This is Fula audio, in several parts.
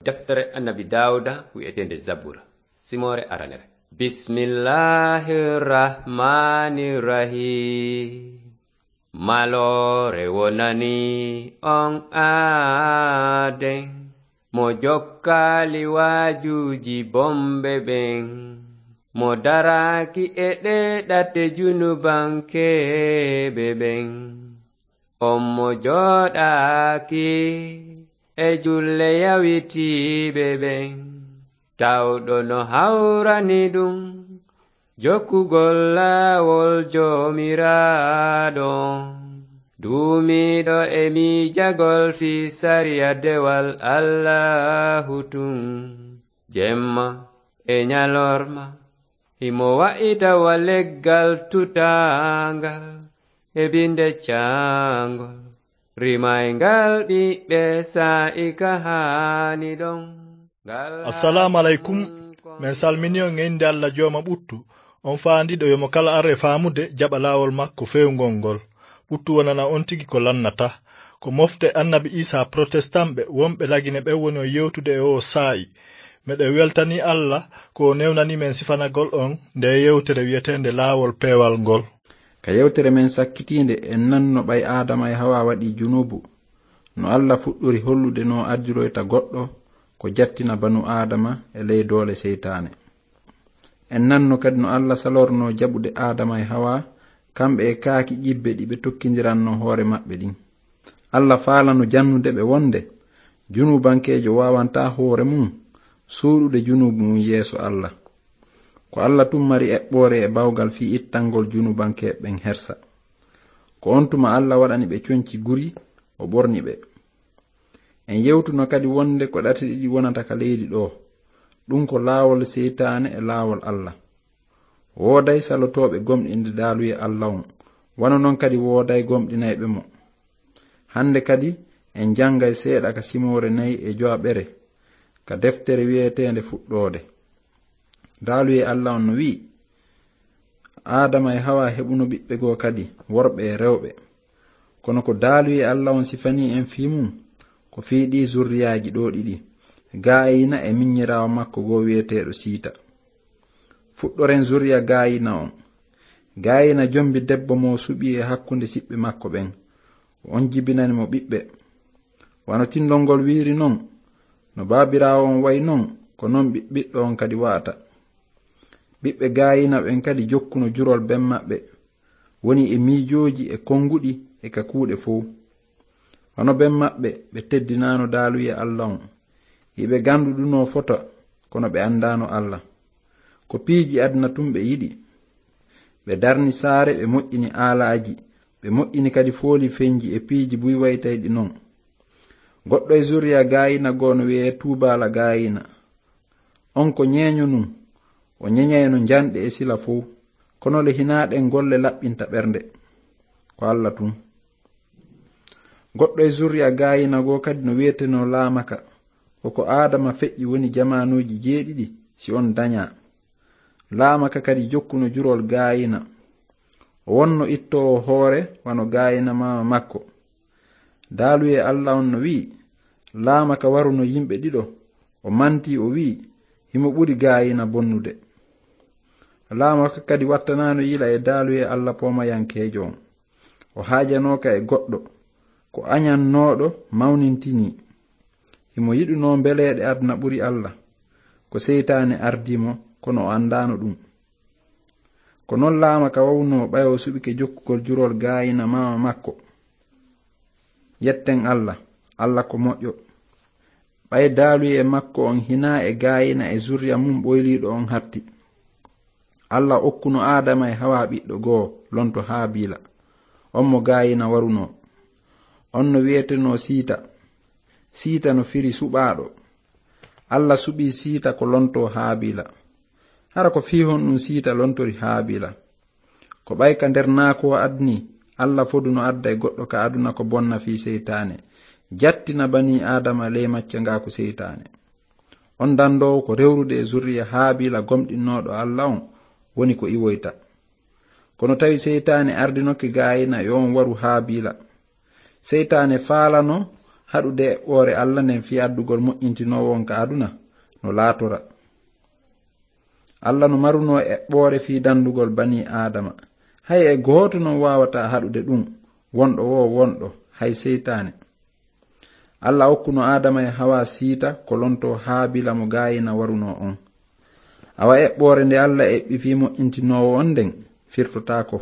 deftere annabi Dawuda wi'etende Zabura simore aranere. Bismillahirrahmanirrahim. Malore wonani on Aden mo jokkali wajuji bombe ben mo daraki e ɗeɗate junubankebe ben on mo joɗaki e julle yawitiɓe ben tawɗo no hawrani ɗum jokkugol laawol jomiraɗo duumiɗo e miijagol fi sariya dewal Allahu tun jemma e nyalorma himo wa'itawa leggal tutangal e binde cangol rimaygal ɓiɓɓe sa'ika hani ɗon. Assalamu alaikum. Men salmini on e inde Allah jooma ɓuttu. On faandiɗo yomo kala arre faamude jaɓa laawol makko fewngol ngol. Ɓuttu wonana on tigi ko lannata. Ko mofte annabi Isa protestant wonɓe lagine ɓe woni o yewtude e o saa'i. Meɗe weltani Allah ko newnani men sifanagol on nde yewtere wiyetende laawol peewal ngol. Ka yewtere men sakkitinde en nanno ɓay Adama e Hawa waɗi junubu. No Allah fuɗɗori hollude no ardiroyta goɗɗo ko jattina banu Adama e ley doole seytane. En nanno kadi no Allah salorno jaɓude Adama e Hawa kamɓe e kaaki ƴibbe ɗi ɓe tokkidiranno hoore maɓɓe ɗin. Allah faalano jannude ɓe wonde junubankejo wawanta hoore mum suuɗude junubu mum yeeso Allah. Ko Allah tummari eɓɓore e bawgal fi ittangol junubankeɓen hersa. Ko on tuma Allah waɗani ɓe coñci guri o ɓorni ɓe. En yewtuno kadi wonde ko ɗate ɗiɗi wonata ka leydi ɗo. Ɗum ko laawol seytane e laawol Allah. Wooday salotoɓe gomɗinde daaluye Allah on. Wano non kadi wooday gomɗinayɓe mo. Hande kadi en jangay seeɗa ka simore 4 e joaɓere ka deftere wiyetende fuɗɗode. Daaluye Allah on no wi Adama e Hawa heɓuno ɓiɓɓe goo kadi worɓe e rewɓe. Kono ko daaluye Allah on sifani en fi mum ko fiiɗi zurriyaji ɗo ɗiɗi Gayina e miññirawo makko goo wiyeteɗo Siita. Fuɗɗoren zuriya Gayina on. Gayina jombi debbo mo suɓi e hakkunde siɓɓe makko ɓen. On jibinani mo ɓiɓɓe. Wano tindol ngol wiiri non, no baabirawo on wayi non, ko non ɓiɗɗo on kadi wa'ata. Ɓiɓɓe Gayina ɓen kadi jokkuno jurol ben maɓɓe, woni e miijoji e konguɗi e ka kuuɗe fo. Wano ben maɓɓe ɓe teddinano daaluye Allah on. Yiɓe ganduɗuno foto kono ɓe andano Allah. Ko piiji adna tum ɓe yiɗi. Ɓe darni saare ɓe moƴƴini aalaji, ɓe moƴƴini kadi fooli fenji e piiji buy waytayɗi non. Goɗɗo e zuriya Gayina goono wiye Tubala Gayina. On ko ñeeño num, o ñeñayno janɗe e sila fo, kono le hinaɗen golle laɓɓinta ɓernde. Ko Allah tum. Goɗɗo e zuriya Gayina goo kadi no wiyeteno Lamaka. Koko Adama feƴƴi woni jamanuji 7 si on daña. Lamaka kadi jokkuno jurol Gayina. O wonno ittowo hoore wano Gayina mama makko. Daaluye Allah on no wi Lamaka waruno yimɓe ɗiɗo. O manti o wi himo ɓuri Gayina bonnude. Lamaka kadi wattanano yila e daaluye Allah pomayankejo on. O haajanoka e goɗɗo ko añannoɗo mawnintini. Himo yiɗuno beleɗe adna ɓuri Allah. Ko seytane ardimo kono o andano ɗum. Ko non Lamaka wawno ɓayo suɓike jokkugol jurol Gayina mama makko. Yetten Allah, Allah ko moƴƴo. Ɓay daaluye makko on hina e Gayina e zuriya mum ɓoyliɗo on hatti. Allah okkuno Adama e Hawa ɓiɗɗo goo lonto Haabila. On mo Gayina waruno. On no wiyeteno Siita. Siita no firi suɓaɗo. Allah suɓi Siita ko lonto Haabila. Hara ko fihon ɗum Siita lontori Haabila. Ko ɓayka nder naako adni Allah foduno adda e goɗɗo ka aduna ko bonna fi seytane. Jattina bani Adama ley macca ngaku seytane. On dandowo ko rewrude e zurriya Haabila gomɗinnoɗo Allah on woni ko iwoyta. Kono tawi seytane ardinoke Gayina yo on waru Haabila. Seytane faalano haɗude eɓɓore Allah nden fi addugol moƴƴintinowon ka aduna no laatora. Allah no maruno eɓɓore fi dandugol bani adama, hay e gooto non wawata haɗude ɗum, wonɗo wo wonɗo hay seytane. Allah hokkuno adama e hawa siita ko lonto haabila mo gayina waruno on. Awa eɓɓore nde Allah eɓɓi fi moƴƴintinowo on nden firtotako.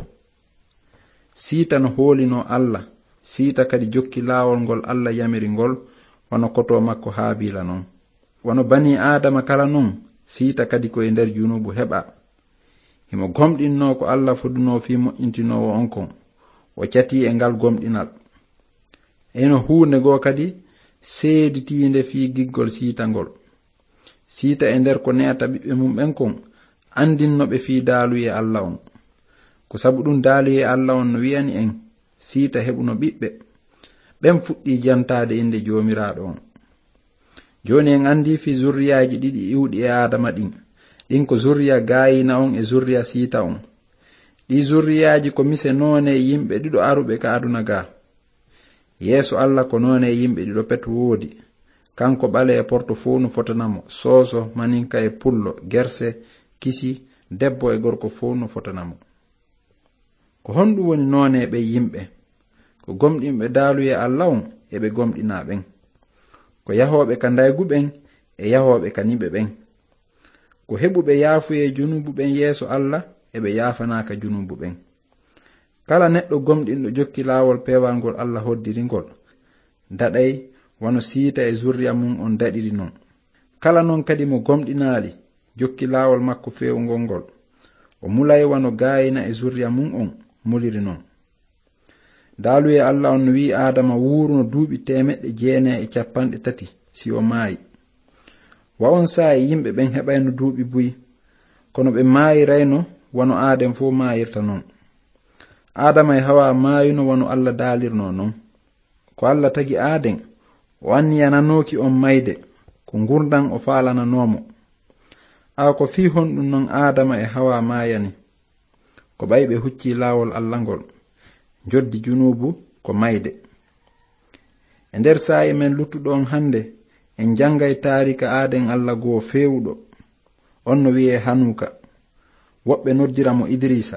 Siita no hoolino Allah, siita kadi jokki laawol ngol Allah yamiri ngol wano koto makko haabila non. Wano bani adama kala non, siita kadi ko e nder junubu heɓa. Himo gomɗinno ko Allah foduno fi moƴƴintinowo on kon, o cati e ngal gomɗinal. Eno huunde goo kadi seeditiinde fi giggol siita ngol. Siita e nder ko neata ɓiɓɓe mum ɓen kon andinnoɓe fi daaluye Allah on. Ko sabu ɗum daaluye Allah on no wiyani en, siita heɓuno ɓiɓɓe ɓen fuɗɗi jantade inde jomiraɗo on. Joni en andi fi zurriyaji ɗiɗi iwɗi e adama ɗin ko zurriya gayina on e zurriya siita on. Ɗi zurriyaji ko mise noone yimɓe ɗiɗo aruɓe ka aduna ga. Yeeso Allah ko noone yimɓe ɗiɗo pet woodi, kanko ɓale e porto fuu no fotanamo, sooso, maninka e pullo, gerse, kisi, debbo e gorko fuu no fotanamo. Ko honɗum woni noone ɓe yimɓe? Ko gomɗinɓe daaluye Allah on eɓe gomɗina ɓen, ko yahoɓe ka daygu ɓen e yahoɓe ka niɓe ɓen, ko heɓuɓe yaafuye junubu ɓen yeeso Allah eɓe yaafanaka junubu ɓen. Kala neɗɗo gomɗinɗo jokki laawol pewangol Allah hoddiri ngol daɗay wano siita e zurriya mum on daɗiri non. Kala non kadi mo gomɗinaali jokki laawol makko fewngol ngol, o mulay wano gayina e zurriya mum on muliri non. Daaluye Allah on no wi adama wuuruno duuɓi 930 si o maayi. Wa on saa yimɓe ɓen heɓayno duuɓi buyi, kono ɓe maayirayno wano Adem fo maayirta non. Adama e Hawa maayuno wano Allah daalirno non. Ko Allah tagi Adem, o anniyananoki on mayde, ko ngurdan o faalananomo. Awa ko fi honɗum non Adama e Hawa maayani, ko ɓay ɓe hucci laawol Allah ngol, joddi junubu ko mayde. E nder saa'i men luttuɗon hande, en jangay taarika Adem Allah goo fewuɗo, on no wiye Hanuka, woɓɓe noddiramo Idrisa.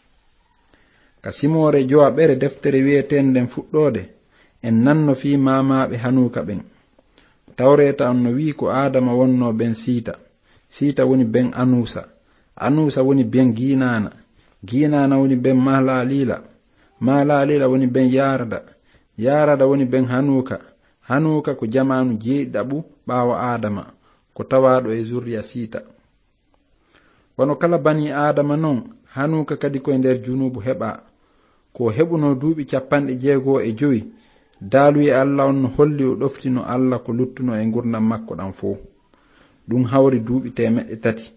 Ka simore jowa ɓere deftere wiyetenden fuɗɗode, en nanno fi mamaɓe Hanuka ɓen. Tawreta on no wi ko Adama wonno ben siita, siita woni ben Anusa, Anusa woni ben Ginana, Ginana woni ben Mahalalila, Mahalalila woni ben Yarada, Yarada woni ben Hanuka, Hanuka ko jamanu jeeɗiɗaɓu ɓaawo Adama, ko tawaɗo e zurriya siita. Wano kala bani Adama non, Hanuka kadi koye nder junubu heɓa, ko heɓuno duuɓi 65, daaluye Allah on no holli o ɗoftino Allah ko luttuno e gurdam makko ɗam fo, ɗum hawri duuɓi 300.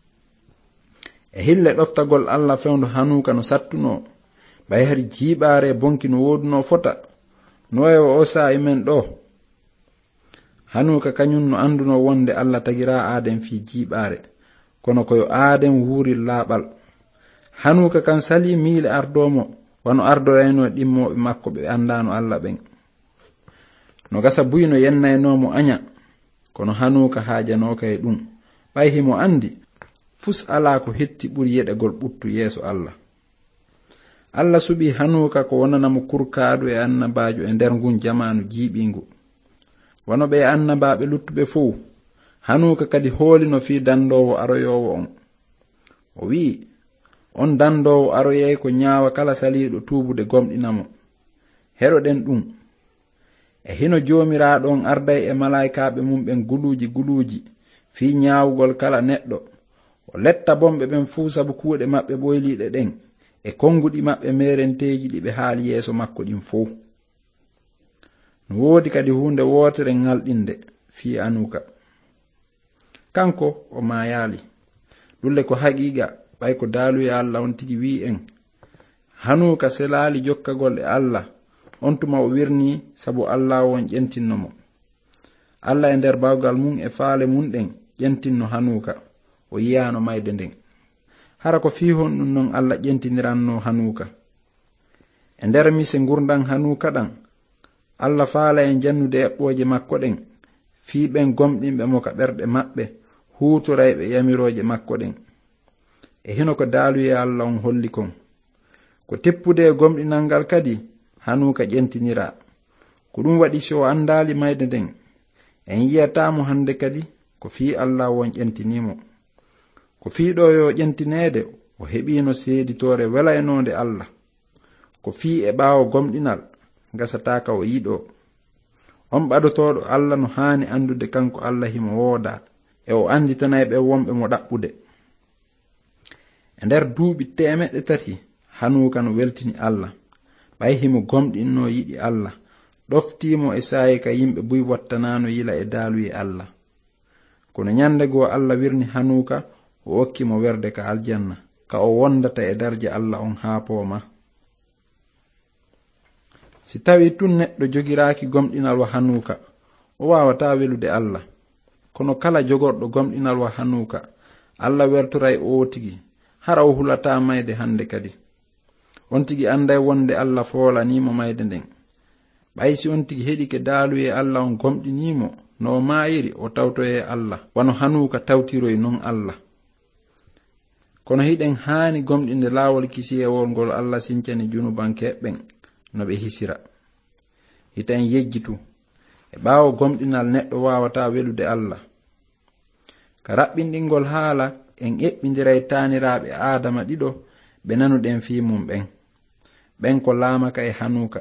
E hille ɗoftagol Allah fewndo Hanuka no sattuno, ɓay hari jiiɓaare bonki no woduno fota, no wayo o saa'i men ɗo. Hanuka kañum no anduno wonde Allah tagira Adem fi jiiɓaare, kono koyo Adem wuuri laaɓal. Hanuka kan sali miile ardomo, wano ardorayno ɗimmoɓe makko ɓe andano Allah ɓen. No gasa buyno yennaynomo anya, kono Hanuka haajanoka e ɗum, ɓay himo andi fus ala ko hetti ɓuri yeɗegol ɓuttu yeeso Allah. Allah suɓi Hanuka ko wonanamo kurkaɗo e annabajo e nder ngun jamanu jiiɓingu. Wano ɓe annabaɓe luttuɓe fo, Hanuka kadi hoolino fi dandowo aroyowo on. O wi, on dandowo aroyey ko ñaawa kala saliɗo tuubude gomɗinamo. Heɗoɗen ɗum. E hino jomiraɗo on arday e malaikaɓe mum ɓen guluji fi ñaawugol kala neɗɗo. O letta bomɓe ɓen fuu sabu kuuɗe maɓɓe ɓoyliɗe ɗen e konguɗi maɓɓe merenteji ɗi ɓe haali yeeso makko ɗin fo. No woodi kadi hunde wotere ngalɗinde fi Hanuka. Kanko o maayali. Dulle ko haqiqa ɓay ko daaluye Allah on tigi wi en. Hanuka selali jokkagol e Allah, on tuma o wirni sabu Allah won ƴentinnomo. Allah e nder bawgal mum e faale mum ɗen ƴentinno Hanuka, o yiyano mayde nden. Hara ko fi honɗum non Allah ƴentiniranno Hanuka. E nder mise gurdan Hanuka ɗan, Allah faala en jannude eɓɓooje makko ɗen fii ɓen gomɗinɓe mo ka ɓerɗe maɓɓe huutorayɓe yamirooje makko ɗen. E hino ko daaluye Allah on holli kon ko teppude e gomɗinal ngal kadi hanuka ƴentinira. Ko ɗum waɗi so andaali mayde nden en yiyatamo hande kadi ko fii Allah won ƴentinimo. Ko fiiɗo yo ƴentineede o heɓino seeditore welaynode Allah. Ko fii e ɓaawo gomɗinal gasataka o yiɗo. On ɓadotoɗo Allah no haani andude kanko Allah himo wooda e o anditanayɓe wonɓe mo ɗaɓɓude. E nder duuɓi 300 hanuka no weltini Allah ɓay himo gomɗinno yiɗi Allah ɗoftimo e saayi ka yimɓe buy wattanano yila e daaluye Allah. Kono nyande goo Allah wirni hanuka o okkimo werde ka aljanna ka o wondata e darje Allah on haapoma. Si tawi tun neɗɗo jogiraaki gomɗinal wa hanuka o wawata welude Allah. Kono kala jogorɗo gomɗinal wa hanuka Allah wertoray o tigi hara o hulata mayde hande kadi. On tigi anday wonde Allah foolanimo mayde nden. Ɓay si on tigi heɗike daaluye Allah on gomɗinimo no maayiri o tawtoye Allah wano hanuka tawtiroy non Allah. Kono hiɗen haani gomɗinde laawol kisiyewol ngol Allah sincani junubankeɓɓen no ɓe hisira. Hita en yejjitu e ɓaawo gomɗinal neɗɗo wawata welude Allah. Ka raɓɓinɗingol haala en eɓɓindiray taaniraaɓe Aadama ɗiɗo ɓe nanuɗen fii mum ɓen ko Laamaka e Hanuka.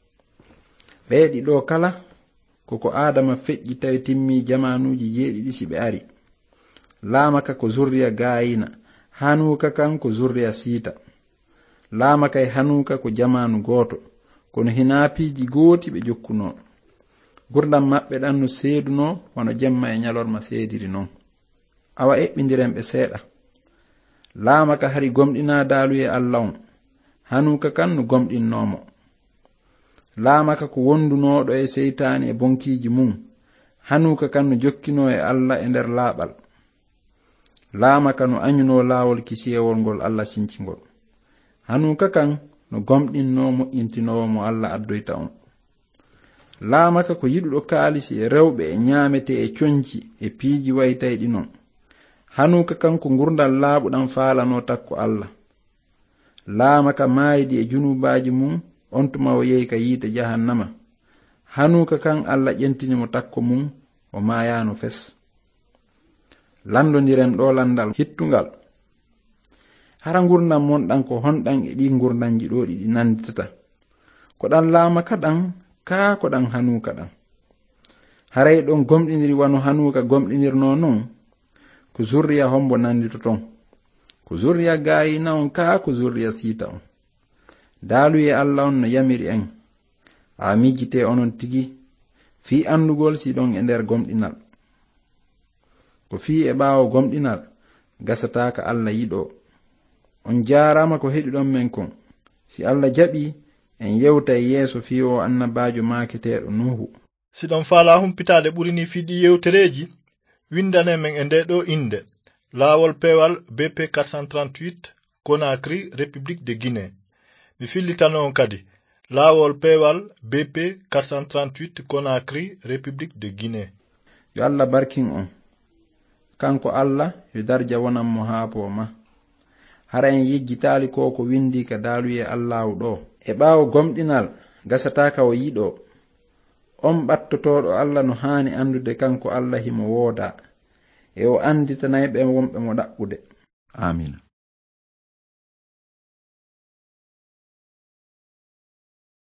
Ɓee ɗiɗo kala koko Aadama feƴƴi tawi timmi jamanuuji 7 si ɓe ari. Laamaka ko zurriya Gaayina, Hanuka kan ko zurriya Siita. Laamaka e Hanuka ko jamanu gooto, kono hinaapiiji gooti ɓe jokkuno. Gurdam maɓɓe ɗan no seeduno wano jemma e ñalorma seediri non. Awa eɓɓindiren ɓe seeɗa. Laamaka hari gomɗina daaluye Allah on, Hanuka kan no gomɗinnomo. Laamaka ko wondunoɗo e seytaani e bonkiiji mum, Hanuka kan no jokkino e Allah e nder laaɓal. Laamaka no anyuno laawol kisiyewol ngol Allah sincingol. Hanuka kan no gomɗinno moƴƴintinowo mo Allah addoyta on. Laamaka ko yiɗuɗo kaalisi e rewɓe e ñaamete e coñci e piiji waytayɗi non. Hanuka kan ko ngurdal laaɓuɗam faalano takko Allah. Laamaka maayidi e junubaaji mum on tuma o yehi ka yiite jahannama. Hanuka kan Allah ƴentinimo takko mum o maayano fes. Landodiren ɗo landal hittungal. Hara ngurdam monɗan ko honɗan e ɗi ngurdanji ɗo ɗiɗi nanditata. Ko ɗan Laamaka ɗan kaa ko ɗan Hanuka ɗan. Haray ɗon gomɗiniri wano Hanuka gomɗinirno non ko zurriya hombo nanditoton. Ko zurriya Gaayina on kaa ko zurriya Siita on. Daaluye Allah on no yamiri en. A mijjite onon tigi fii andugol si ɗon e nder gomɗinal. Ko fii e ɓaawo gomɗinal gasataka Allah yiɗo. On jaarama ko heɗiɗon men kon. Si Allah jaɓi en yewta e yeeso fii o annabajo maaketeeɗo Nuhu. Si ɗon faala humpitaade ɓurini fiɗi yewtereeji windane men e nde ɗo inde laawol peewal BP 438 Conakry République de Guinée. Mi fillitano on kadi laawol peewal BP 438 Conakry République de Guinée. Yo Allah barkin on. Kanko Allah yo darja wonan mo haapo ma. Hara en yejjitaali ko windi ka daaluye Allahu ɗo. E ɓaawo gomɗinal gasataka o yiɗo. On ɓattotoɗo Allah no haani andude kanko Allah himo wooda e o anditanayɓe wonɓe mo ɗaɓɓude. Amina.